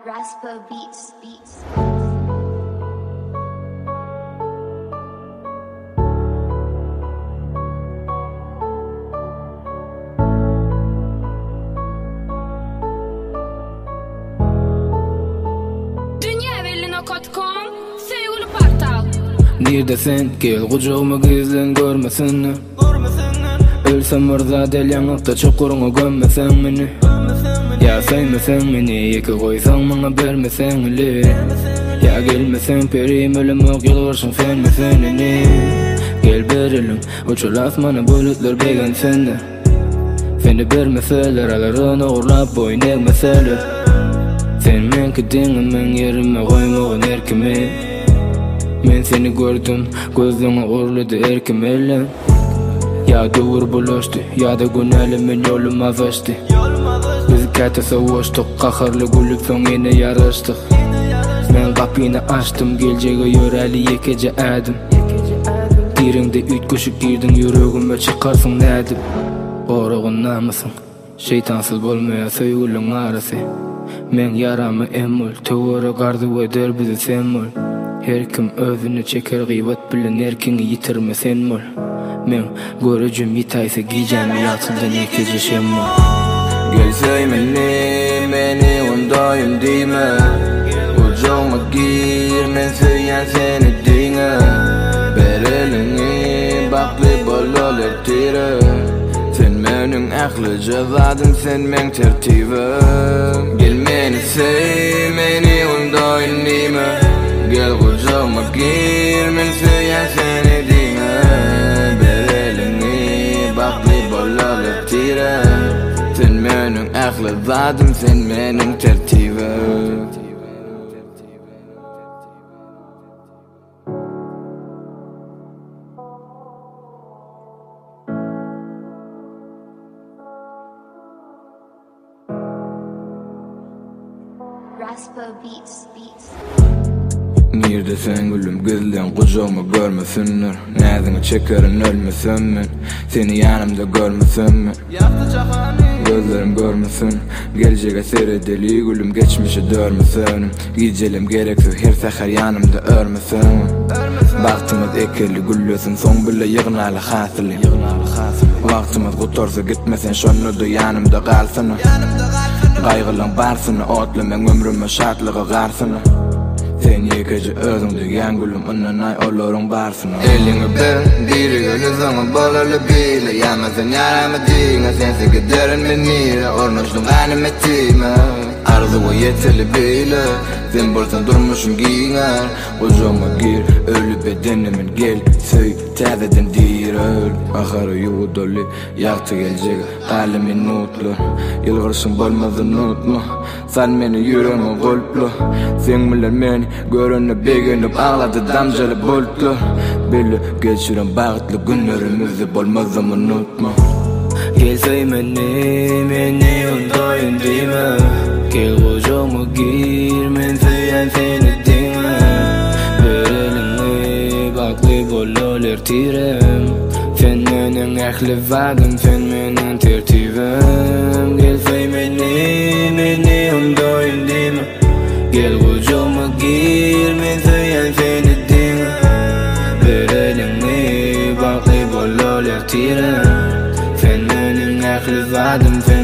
Raspo Beats. Neredesin? Gel kucağıma gizlen görmesinler. Ölsem orada del yanıkta çukuruna gömmesen meni. Ya sevmesen meni, iki koysan bana vermesen ili. Ya gelmesen perim ölüm ok yalvarsın sevmesen ini. Gel verelim uçur asmana bulutlar beğen sende. Seni vermeseler alarını uğrap boyun egmeseler. Sen men gidin men yerime koymağın erkime. Men seni gördüm, gözüne uğurladı erkim ellen. Ya doğru bulaştı, ya da günelimin yoluma açtı. Biz kate savaştık, kaharlı gülüp son yine yarıştık. Men kapını açtım, geleceğe yöreli yekece adım. Dirinde üç kuşuk girdin, yüreğime çıkarsın nedim. Oruğun namasın, şeytansız bolmaya söygülün arası. Men yaramı emmol, tövürü gardı eder bizi semmol. Her kim özünü çeker gıybat bilen erkini yitirmesen mol. Men görücüm yitaysa giyeceğim yatıldan yekece şemmol. Gel söymeni, meni ondayım diyme. Kucağıma gir, men söyleyen seni dinle. Ver elini, baklı bolol ertire. Sen menin aklı cevadım, sen men tertibim. Gel meni söy, meni ondayım diyme. Gel kucağıma gir, men söyleyen seni dinle. Ver elini, baklı bolol ertire. Sen menin aklı vadım, sen menin tertibim. Raspo Beats. Neredesin gülüm gizlen kucağıma görmesinler. Nezini çekerin ölmesin men. Seni yanımda görmesin men. Gözlerim görmesin. Geleceğe seyredeli gülüm geçmişe dörmesin. Gecelim gerekse her seher yanımda örmesin. Vaktimiz ekeli güllesin son bile yığnalı hasılı. Vaktimiz kutursa gitmesin şonu da yanımda kalsın. Kaygılan barsın otlu men ömrüme şartlığı garsın. Sen yekece özüngde gen gülüm ınanay olorun barsın. Elini ben diri gönü zaman bolalı bile. Yamasen yaramı dinle sense giderin menire. Ornaştun anime time arzu o yeteli bile. Sen bolsan durmuşum giyinger. Kucağıma gir ölü bedenimin gel söy tezeden dir öl. Ahara yuvu dolu yaktı gelecek kalimin mutlu. Yılgırsın bolmazı unutma. Sen beni yüreğime golplu. Sen bilen beni görünüp beğenip ağladı damcalı bulutlu. Böyle geçiren bağıtlı günlerimizi bolmazım unutma. Gel söymeni, meni ondayım diyme. Gel kucağıma gir, men söyleyen seni dinle. Ver elini, baklı bolol ertirem. Sen menin aklı vadım, sen menin tertibim. Gel söymeni, meni ondayım diyme. Gel kucağıma gir, men söyleyen seni dinle. Ver elini, baklı bolol ertirem. Sen menin aklı vadım, sen